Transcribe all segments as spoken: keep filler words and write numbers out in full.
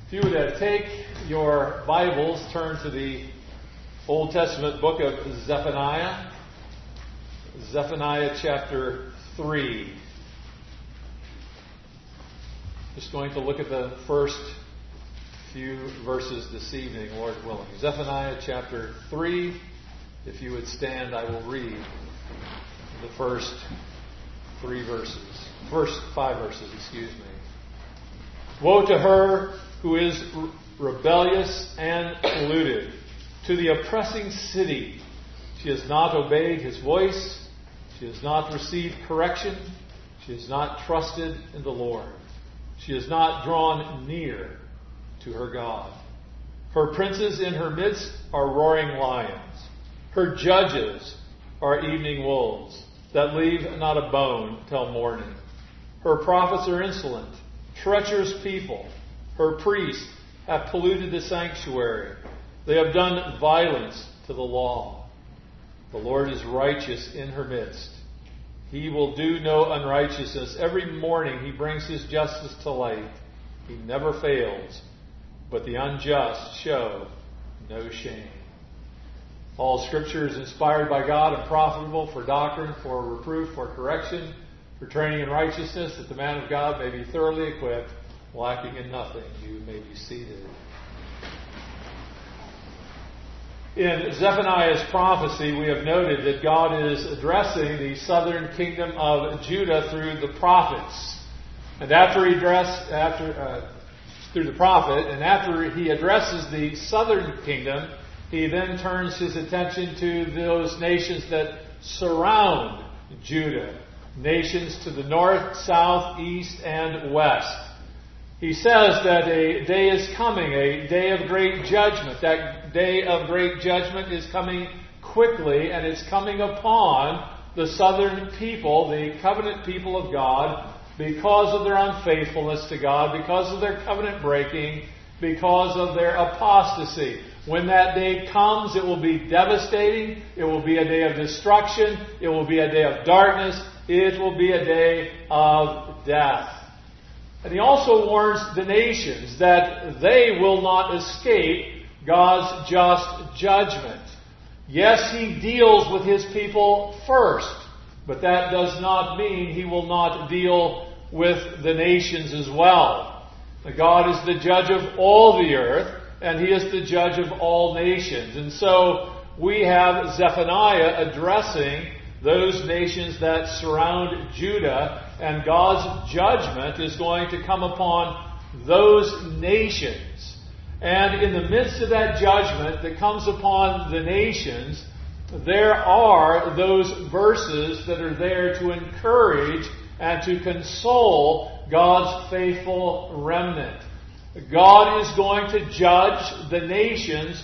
If you would uh, take your Bibles, turn to the Old Testament book of Zephaniah. Zephaniah chapter three. Just going to look at the first few verses this evening, Lord willing. Zephaniah chapter three. If you would stand, I will read the first three verses. First five verses, excuse me. Woe to her who is rebellious and polluted, to the oppressing city. She has not obeyed his voice. She has not received correction. She has not trusted in the Lord. She has not drawn near to her God. Her princes in her midst are roaring lions. Her judges are evening wolves that leave not a bone till morning. Her prophets are insolent, treacherous people. Her priests have polluted the sanctuary. They have done violence to the law. The Lord is righteous in her midst. He will do no unrighteousness. Every morning he brings his justice to light. He never fails, but the unjust show no shame. All Scripture is inspired by God and profitable for doctrine, for reproof, for correction, for training in righteousness, that the man of God may be thoroughly equipped, lacking in nothing. You may be seated. In Zephaniah's prophecy, we have noted that God is addressing the southern kingdom of Judah through the prophets. And after he address, after uh, through the prophet, and after he addresses the southern kingdom, he then turns his attention to those nations that surround Judah. Nations to the north, south, east, and west. He says that a day is coming, a day of great judgment. That day of great judgment is coming quickly, and it's coming upon the southern people, the covenant people of God, because of their unfaithfulness to God, because of their covenant breaking, because of their apostasy. When that day comes, it will be devastating. It will be a day of destruction. It will be a day of darkness. It will be a day of death. And he also warns the nations that they will not escape God's just judgment. Yes, he deals with his people first, but that does not mean he will not deal with the nations as well. God is the judge of all the earth, and he is the judge of all nations. And so we have Zephaniah addressing those nations that surround Judah, and God's judgment is going to come upon those nations. And in the midst of that judgment that comes upon the nations, there are those verses that are there to encourage and to console God's faithful remnant. God is going to judge the nations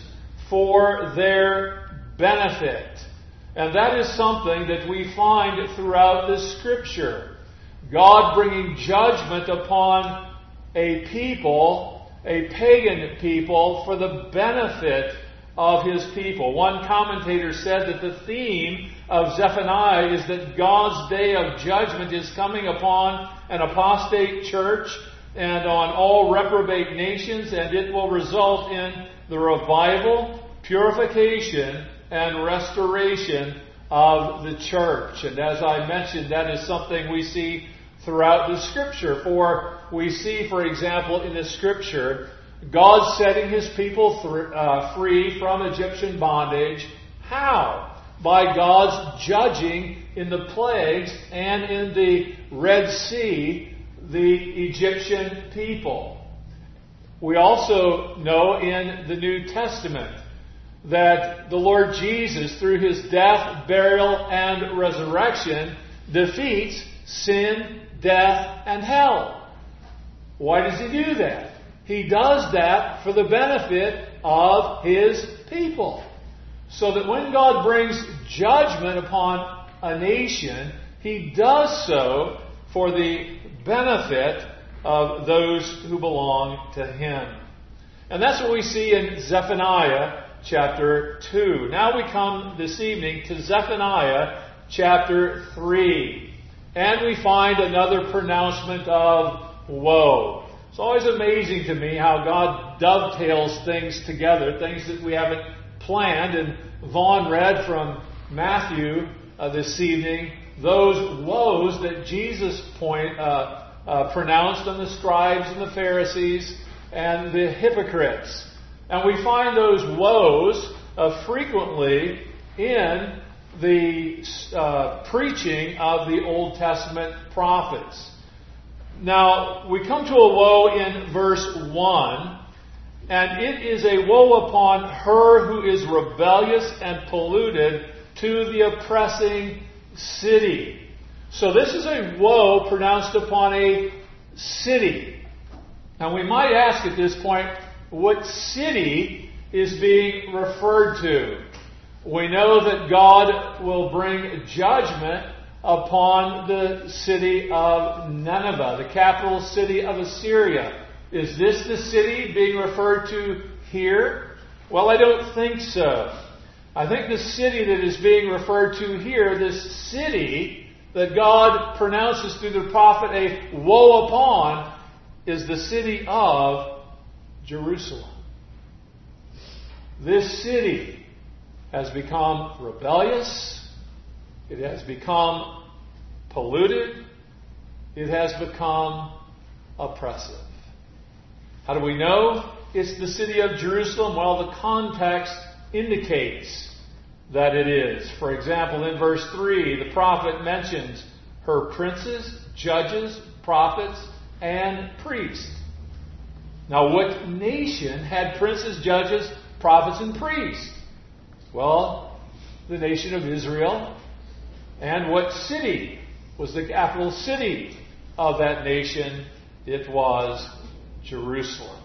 for their benefit. And that is something that we find throughout the Scripture. God bringing judgment upon a people, a pagan people, for the benefit of his people. One commentator said that the theme of Zephaniah is that God's day of judgment is coming upon an apostate church and on all reprobate nations, and it will result in the revival, purification, and restoration of the church. And as I mentioned, that is something we see throughout the Scripture. For we see, for example, in the Scripture, God setting his people th- uh, free from Egyptian bondage. How? By God's judging in the plagues and in the Red Sea the Egyptian people. We also know in the New Testament that the Lord Jesus, through his death, burial, and resurrection, defeats sin, death, and hell. Why does he do that? He does that for the benefit of his people. So that when God brings judgment upon a nation, he does so for the benefit of those who belong to him. And that's what we see in Zephaniah chapter two. Now we come this evening to Zephaniah chapter three. And we find another pronouncement of woe. It's always amazing to me how God dovetails things together, things that we haven't planned. And Vaughn read from Matthew uh, this evening those woes that Jesus point, uh, uh, pronounced on the scribes and the Pharisees and the hypocrites. And we find those woes uh, frequently in the uh, preaching of the Old Testament prophets. Now, we come to a woe in verse one, and it is a woe upon her who is rebellious and polluted to the oppressing city. So this is a woe pronounced upon a city. And we might ask at this point, what city is being referred to? We know that God will bring judgment upon the city of Nineveh, the capital city of Assyria. Is this the city being referred to here? Well, I don't think so. I think the city that is being referred to here, this city that God pronounces through the prophet a woe upon, is the city of Jerusalem. This city has become rebellious. It has become polluted. It has become oppressive. How do we know it's the city of Jerusalem? Well, the context indicates that it is. For example, in verse three, the prophet mentions her princes, judges, prophets, and priests. Now, what nation had princes, judges, prophets, and priests? Well, the nation of Israel. And what city was the capital city of that nation? It was Jerusalem.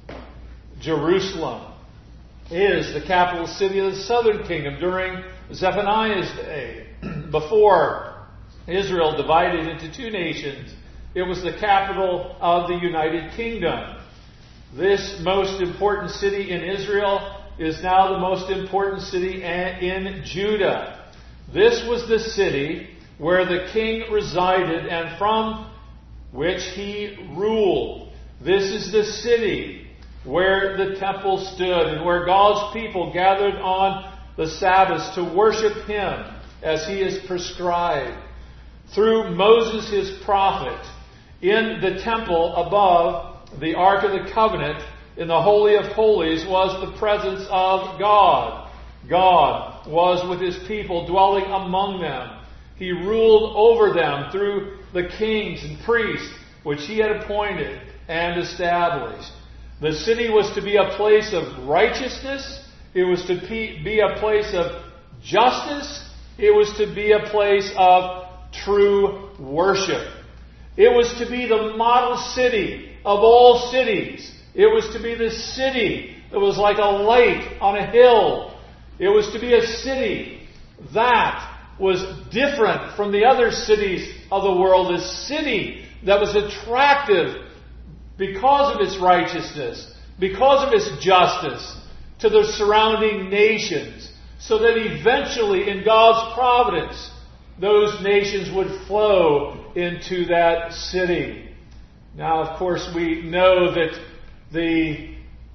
Jerusalem is the capital city of the southern kingdom during Zephaniah's day. Before Israel divided into two nations, it was the capital of the United Kingdom. This most important city in Israel is now the most important city in Judah. This was the city where the king resided and from which he ruled. This is the city where the temple stood and where God's people gathered on the Sabbaths to worship Him as He is prescribed. Through Moses, His prophet, in the temple above the Ark of the Covenant, in the Holy of Holies, was the presence of God. God was with His people, dwelling among them. He ruled over them through the kings and priests, which He had appointed and established. The city was to be a place of righteousness. It was to be a place of justice. It was to be a place of true worship. It was to be the model city of all cities. It was to be the city that was like a light on a hill. It was to be a city that was different from the other cities of the world. A city that was attractive because of its righteousness, because of its justice to the surrounding nations, so that eventually in God's providence, those nations would flow into that city. Now, of course, we know that the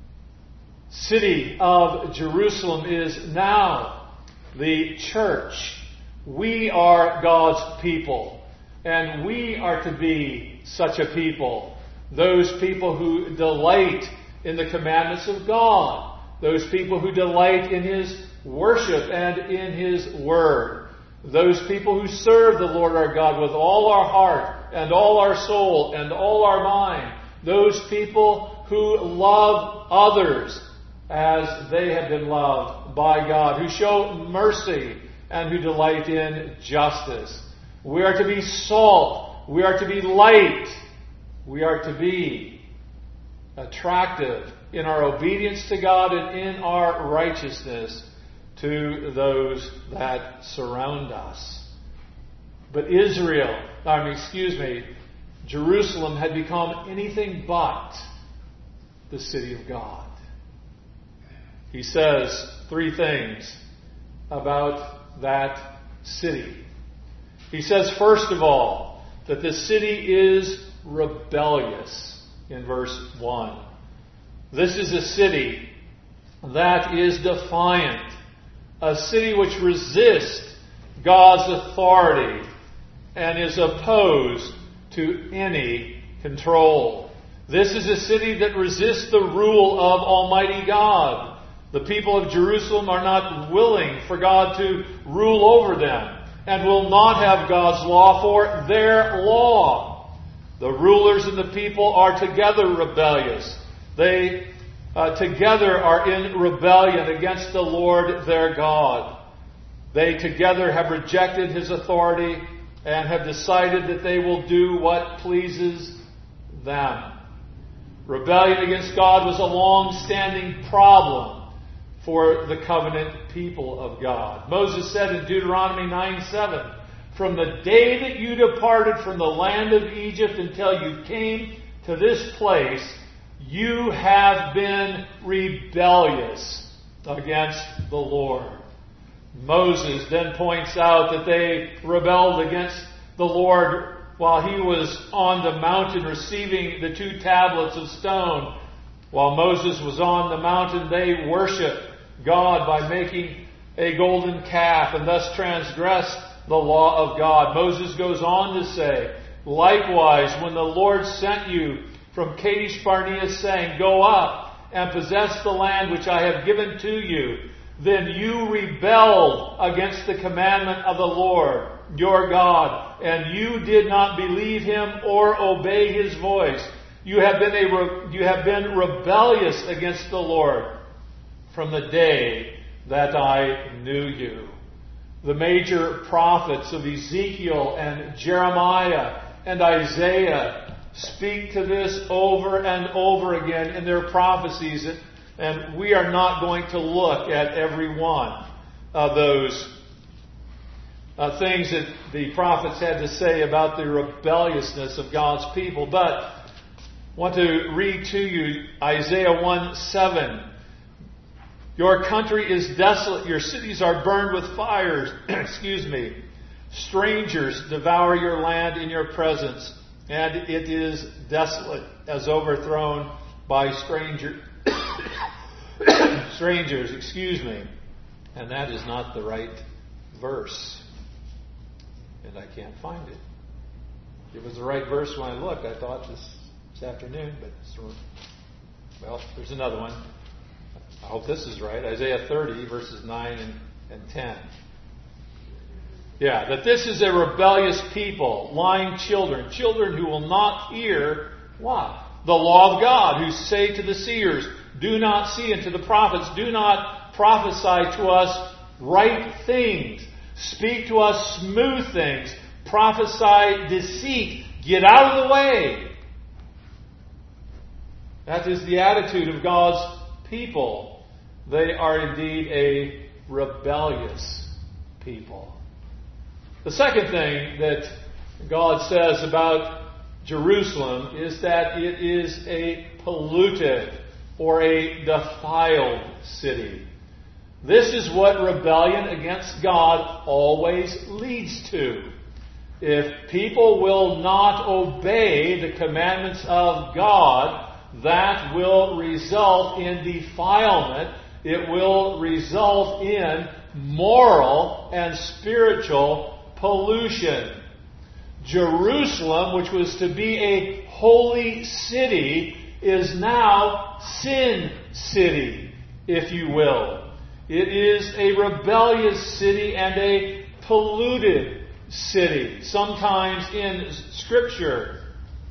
city of Jerusalem is now the church. We are God's people, and we are to be such a people. Those people who delight in the commandments of God. Those people who delight in His worship and in His Word. Those people who serve the Lord our God with all our heart and all our soul and all our mind. Those people who love others as they have been loved by God. Who show mercy and who delight in justice. We are to be salt. We are to be light. We are to be attractive in our obedience to God and in our righteousness to those that surround us. But Israel, I mean, excuse me, Jerusalem had become anything but the city of God. He says three things about that city. He says, first of all, that the city is rebellious. in verse one. This is a city that is defiant, a city which resists God's authority and is opposed to any control. This is a city that resists the rule of Almighty God. The people of Jerusalem are not willing for God to rule over them and will not have God's law for their law. The rulers and the people are together rebellious. They uh, together are in rebellion against the Lord their God. They together have rejected His authority and have decided that they will do what pleases them. Rebellion against God was a long-standing problem for the covenant people of God. Moses said in Deuteronomy nine seven, "From the day that you departed from the land of Egypt until you came to this place, you have been rebellious against the Lord." Moses then points out that they rebelled against the Lord while he was on the mountain receiving the two tablets of stone. While Moses was on the mountain, they worshiped God by making a golden calf and thus transgressed the law of God. Moses goes on to say, "Likewise, when the Lord sent you from Kadesh Barnea, saying, 'Go up and possess the land which I have given to you,' then you rebelled against the commandment of the Lord your God, and you did not believe Him or obey His voice. You have been a re- you have been rebellious against the Lord from the day that I knew you." The major prophets of Ezekiel and Jeremiah and Isaiah speak to this over and over again in their prophecies. And we are not going to look at every one of those uh, things that the prophets had to say about the rebelliousness of God's people. But I want to read to you Isaiah one seven. "Your country is desolate. Your cities are burned with fires." Excuse me. "Strangers devour your land in your presence, and it is desolate, as overthrown by strangers." Strangers, excuse me. And that is not the right verse. And I can't find it. It was the right verse when I looked, I thought, this, this afternoon. But, it's, well, there's another one. I hope this is right. Isaiah thirty, verses nine and, and ten. Yeah, that this is a rebellious people, lying children, children who will not hear what? The law of God, who say to the seers, "Do not see," and to the prophets, "Do not prophesy to us right things. Speak to us smooth things. Prophesy deceit. Get out of the way." That is the attitude of God's people. They are indeed a rebellious people. The second thing that God says about Jerusalem is that it is a polluted or a defiled city. This is what rebellion against God always leads to. If people will not obey the commandments of God, that will result in defilement. It will result in moral and spiritual pollution. Jerusalem, which was to be a holy city, is now Sin City, if you will. It is a rebellious city and a polluted city. Sometimes in Scripture,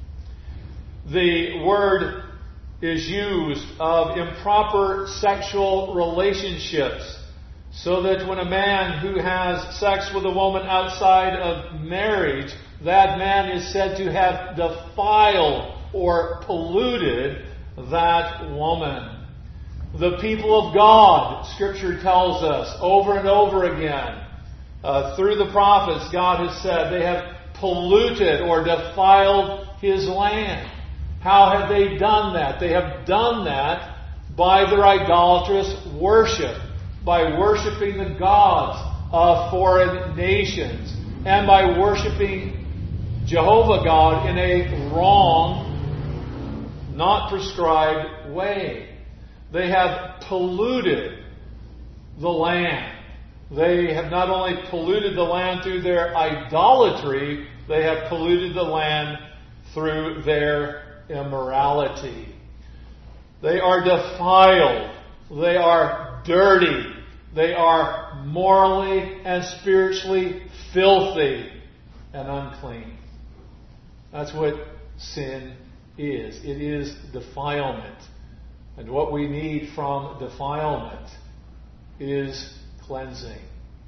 the word is used of improper sexual relationships, so that when a man who has sex with a woman outside of marriage, that man is said to have defiled or polluted that woman. The people of God, Scripture tells us over and over again, uh, through the prophets, God has said they have polluted or defiled His land. How have they done that? They have done that by their idolatrous worship, by worshiping the gods of foreign nations, and by worshiping Jehovah God in a wrong, not prescribed way. They have polluted the land. They have not only polluted the land through their idolatry, they have polluted the land through their immorality. They are defiled. They are dirty. They are morally and spiritually filthy and unclean. That's what sin is. It is defilement. And what we need from defilement is cleansing.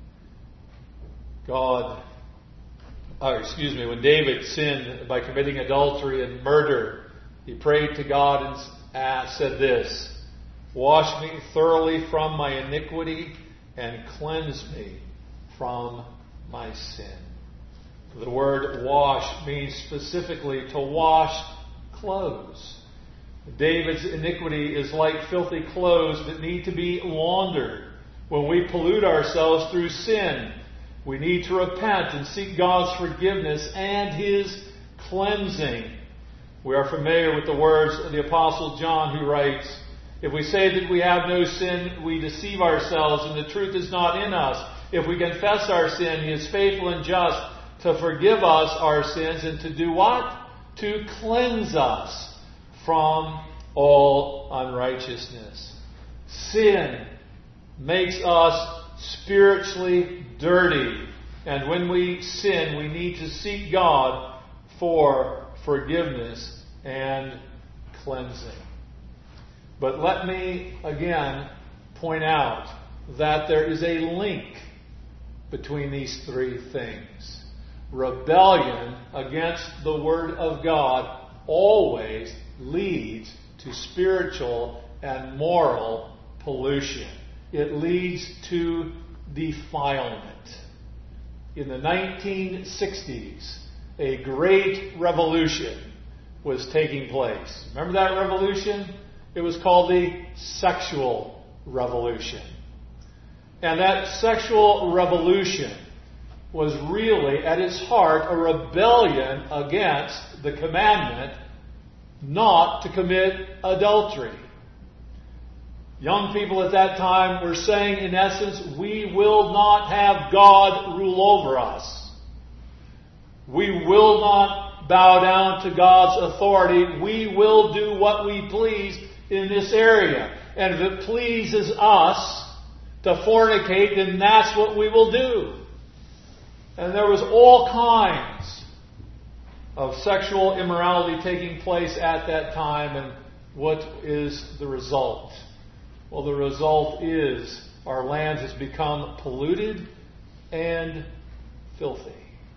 God, oh, excuse me, when David sinned by committing adultery and murder, he prayed to God and asked, said this, "Wash me thoroughly from my iniquity and cleanse me from my sin." The word wash means specifically to wash clothes. David's iniquity is like filthy clothes that need to be laundered. When we pollute ourselves through sin, we need to repent and seek God's forgiveness and His cleansing. We are familiar with the words of the Apostle John, who writes, "If we say that we have no sin, we deceive ourselves and the truth is not in us. If we confess our sin, He is faithful and just to forgive us our sins and to do what? To cleanse us from all unrighteousness." Sin makes us spiritually dirty. And when we sin, we need to seek God for forgiveness and cleansing. But let me again point out that there is a link between these three things. Rebellion against the Word of God always leads to spiritual and moral pollution. It leads to defilement. In the nineteen sixties, a great revolution was taking place. Remember that revolution? It was called the sexual revolution. And that sexual revolution was really, at its heart, a rebellion against the commandment not to commit adultery. Young people at that time were saying, in essence, we will not have God rule over us. We will not bow down to God's authority. We will do what we please in this area. And if it pleases us to fornicate, then that's what we will do. And there was all kinds of sexual immorality taking place at that time. And what is the result? Well, the result is our land has become polluted and filthy.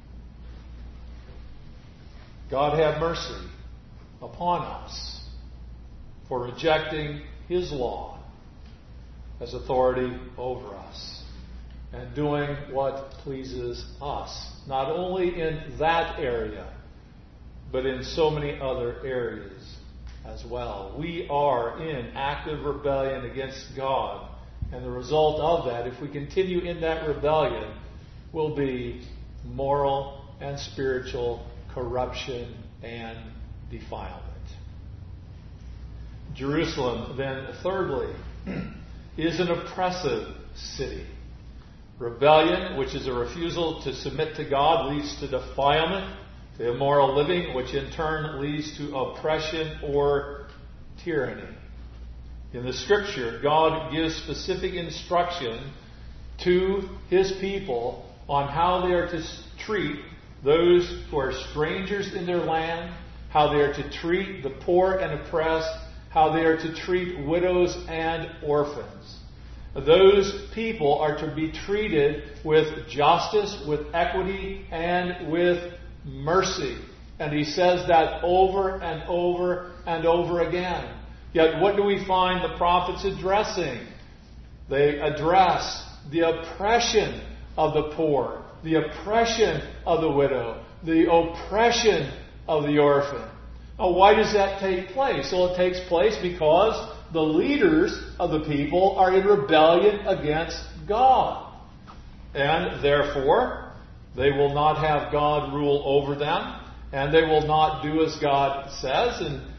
God have mercy upon us for rejecting His law as authority over us and doing what pleases us, not only in that area, but in so many other areas as well. We are in active rebellion against God, and the result of that, if we continue in that rebellion, will be moral and spiritual corruption and defilement. Jerusalem, then, thirdly, is an oppressive city. Rebellion, which is a refusal to submit to God, leads to defilement, to immoral living, which in turn leads to oppression or tyranny. In the Scripture, God gives specific instruction to His people on how they are to treat those who are strangers in their land, how they are to treat the poor and oppressed, how they are to treat widows and orphans. Those people are to be treated with justice, with equity, and with mercy. And He says that over and over and over again. Yet what do we find the prophets addressing? They address the oppression of the poor, the oppression of the widow, the oppression of the orphan. Now, why does that take place? Well, it takes place because the leaders of the people are in rebellion against God. And therefore, they will not have God rule over them, and they will not do as God says. And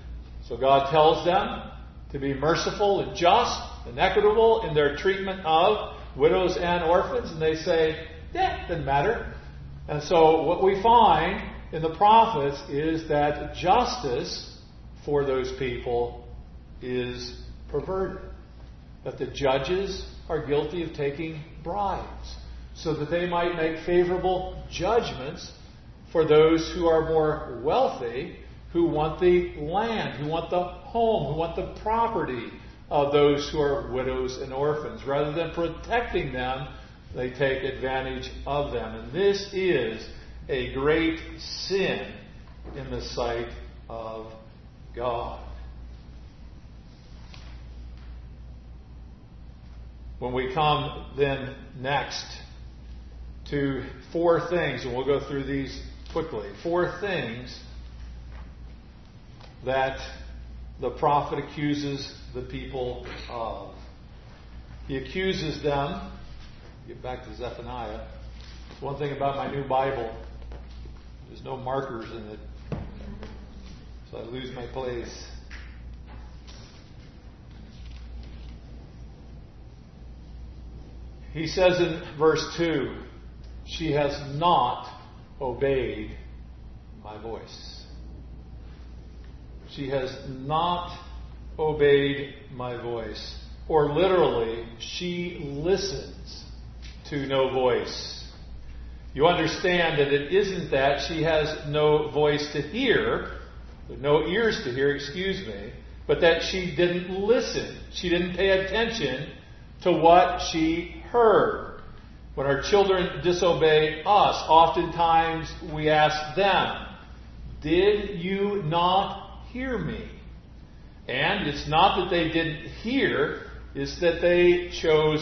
So God tells them to be merciful and just and equitable in their treatment of widows and orphans. And they say, yeah, doesn't matter. And so what we find in the prophets is that justice for those people is perverted. That the judges are guilty of taking bribes so that they might make favorable judgments for those who are more wealthy, who want the land, who want the home, who want the property of those who are widows and orphans. Rather than protecting them, they take advantage of them. And this is a great sin in the sight of God. When we come then next to four things, and we'll go through these quickly, four things that the prophet accuses the people of. He accuses them, get back to Zephaniah, one thing about my new Bible, there's no markers in it, so I lose my place. He says in verse two, she has not obeyed my voice. She has not obeyed my voice. Or literally, she listens to no voice. You understand that it isn't that she has no voice to hear, no ears to hear, excuse me, but that she didn't listen. She didn't pay attention to what she heard. When our children disobey us, oftentimes we ask them, did you not hear me? And it's not that they didn't hear, it's that they chose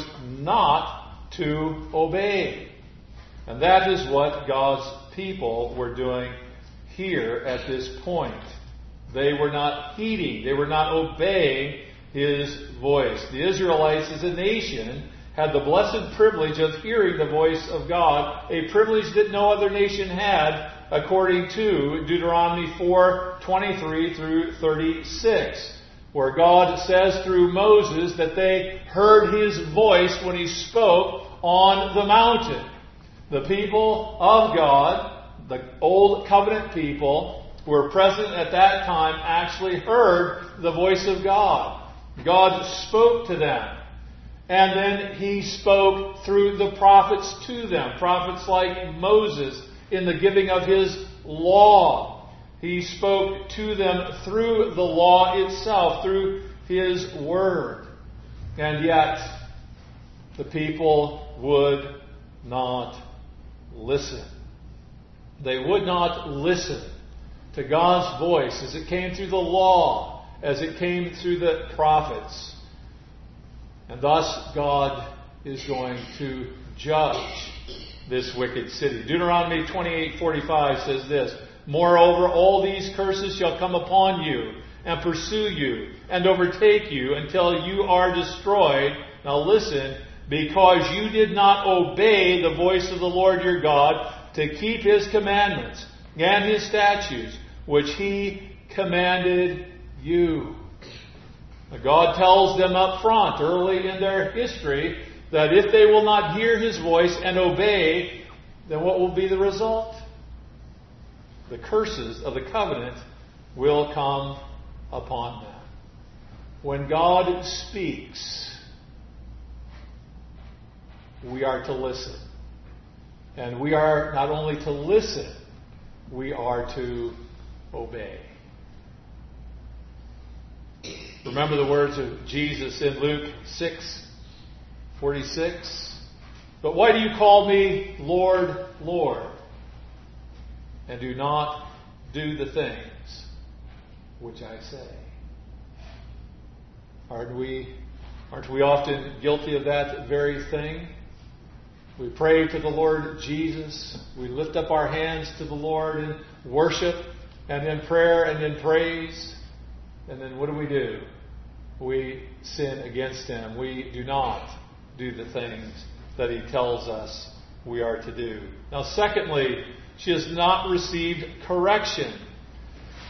not to obey. And that is what God's people were doing here at this point. They were not heeding, they were not obeying His voice. The Israelites as a nation had the blessed privilege of hearing the voice of God, a privilege that no other nation had, according to Deuteronomy four twenty-three through thirty-six, where God says through Moses that they heard His voice when He spoke on the mountain. The people of God, the old covenant people who were present at that time, actually heard the voice of God. God spoke to them. And then He spoke through the prophets to them. Prophets like Moses in the giving of His law. He spoke to them through the law itself, through His word. And yet, the people would not listen. They would not listen to God's voice as it came through the law, as it came through the prophets. And thus God is going to judge this wicked city. Deuteronomy twenty-eight forty-five says this, moreover, all these curses shall come upon you and pursue you and overtake you until you are destroyed. Now listen, because you did not obey the voice of the Lord your God to keep His commandments and His statutes, which He commanded you. God tells them up front, early in their history, that if they will not hear His voice and obey, then what will be the result? The curses of the covenant will come upon them. When God speaks, we are to listen. And we are not only to listen, we are to obey. Remember the words of Jesus in Luke six forty-six? But why do you call me Lord, Lord, and do not do the things which I say? Aren't we, aren't we often guilty of that very thing? We pray to the Lord Jesus. We lift up our hands to the Lord in worship and in prayer and in praise. And then what do we do? We sin against Him. We do not do the things that He tells us we are to do. Now, secondly, she has not received correction.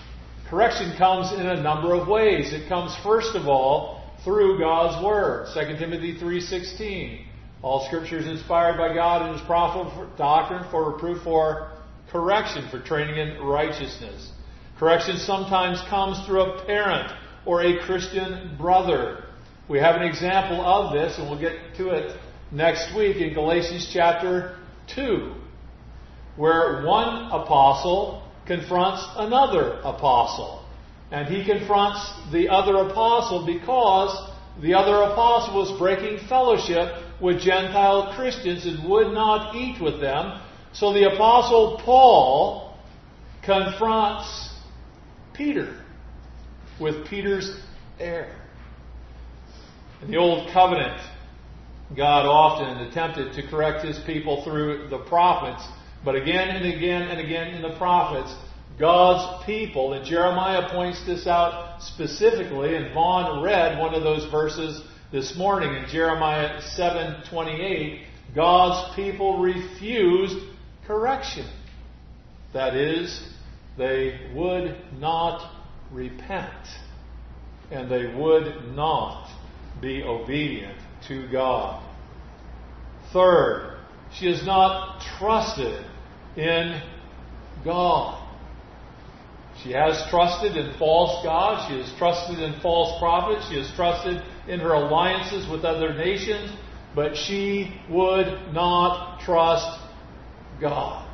Correction comes in a number of ways. It comes first of all through God's Word. Second Timothy three sixteen. All Scripture is inspired by God and is profitable for doctrine, for reproof, for correction, for training in righteousness. Correction sometimes comes through a parent or a Christian brother. We have an example of this, and we'll get to it next week in Galatians chapter two, where one apostle confronts another apostle. And he confronts the other apostle because the other apostle was breaking fellowship with Gentile Christians and would not eat with them. So the apostle Paul confronts Peter with Peter's error. In the Old Covenant, God often attempted to correct His people through the prophets. But again and again and again in the prophets, God's people, and Jeremiah points this out specifically, and Vaughn read one of those verses this morning in Jeremiah seven twenty-eight, God's people refused correction. That is, they would not repent, and they would not be obedient to God. Third, she is not trusted in God. She has trusted in false gods. She has trusted in false prophets. She has trusted in her alliances with other nations. But she would not trust God.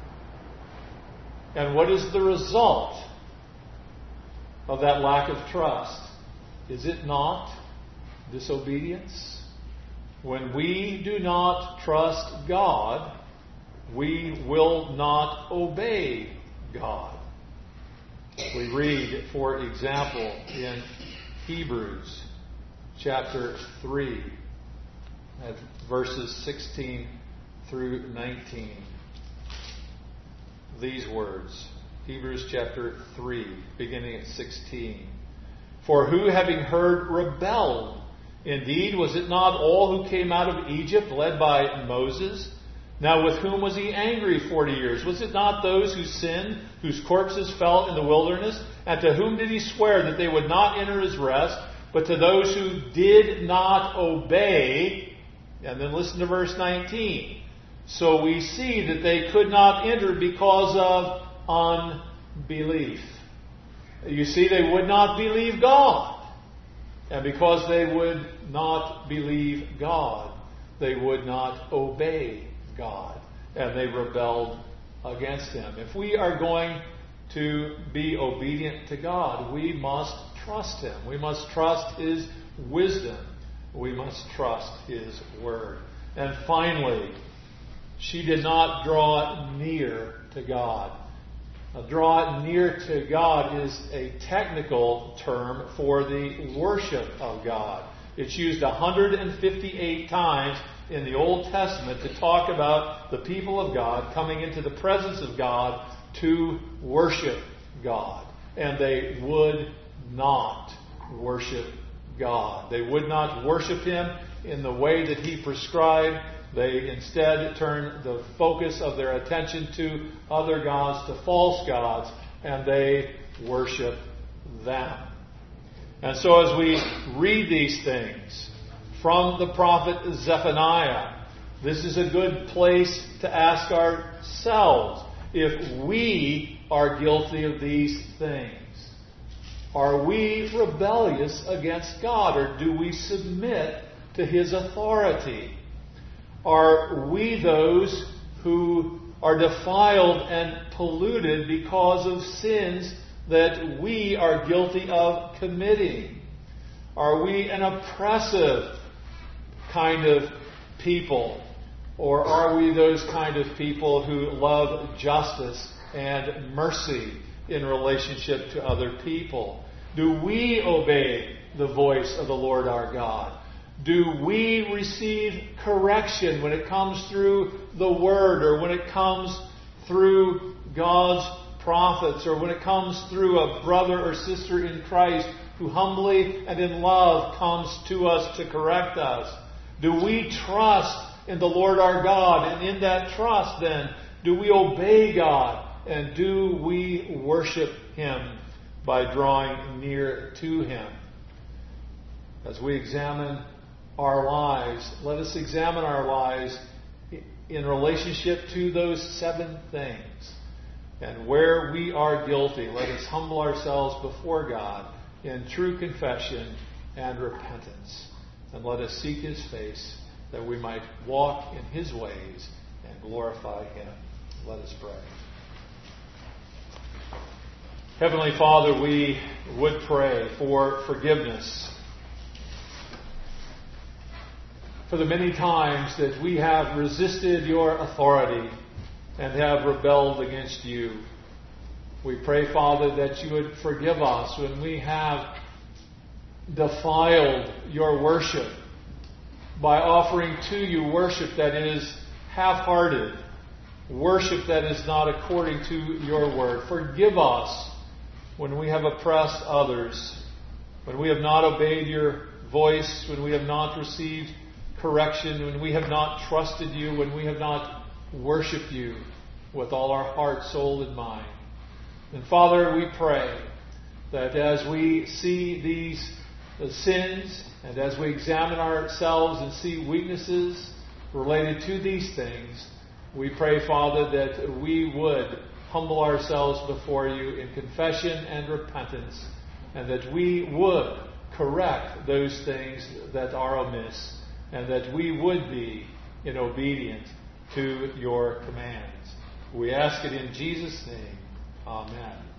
And what is the result of that lack of trust? Is it not disobedience? When we do not trust God, we will not obey God. We read, for example, in Hebrews chapter three, at verses sixteen through nineteen. These words, Hebrews chapter three, beginning at sixteen. For who, having heard, rebelled? Indeed, was it not all who came out of Egypt led by Moses? Now with whom was he angry forty years? Was it not those who sinned, whose corpses fell in the wilderness? And to whom did he swear that they would not enter his rest, but to those who did not obey? And then listen to verse nineteen. So we see that they could not enter because of unbelief. You see, they would not believe God. And because they would not believe God, they would not obey God. And they rebelled against Him. If we are going to be obedient to God, we must trust Him. We must trust His wisdom. We must trust His Word. And finally, she did not draw near to God. Now, draw near to God is a technical term for the worship of God. It's used one hundred fifty-eight times in the Old Testament to talk about the people of God coming into the presence of God to worship God. And they would not worship God. They would not worship Him in the way that He prescribed. They instead turned the focus of their attention to other gods, to false gods, and they worship them. And so as we read these things from the prophet Zephaniah, this is a good place to ask ourselves if we are guilty of these things. Are we rebellious against God, or do we submit to His authority? Are we those who are defiled and polluted because of sins that we are guilty of committing? Are we an oppressive kind of people? Or are we those kind of people who love justice and mercy in relationship to other people? Do we obey the voice of the Lord our God? Do we receive correction when it comes through the Word, or when it comes through God's prophets, or when it comes through a brother or sister in Christ who humbly and in love comes to us to correct us? Do we trust in the Lord our God? And in that trust, then, do we obey God? And do we worship Him? by drawing near to Him. As we examine our lives, let us examine our lives in relationship to those seven things. And where we are guilty, let us humble ourselves before God in true confession and repentance. And let us seek His face that we might walk in His ways and glorify Him. Let us pray. Heavenly Father, we would pray for forgiveness for the many times that we have resisted your authority and have rebelled against you. We pray, Father, that you would forgive us when we have defiled your worship by offering to you worship that is half-hearted, worship that is not according to your word. Forgive us when we have oppressed others, when we have not obeyed your voice, when we have not received correction, when we have not trusted you, when we have not worshiped you with all our heart, soul, and mind. And Father, we pray that as we see these sins and as we examine ourselves and see weaknesses related to these things, we pray, Father, that we would humble ourselves before you in confession and repentance, and that we would correct those things that are amiss, and that we would be in obedience to your commands. We ask it in Jesus' name. Amen.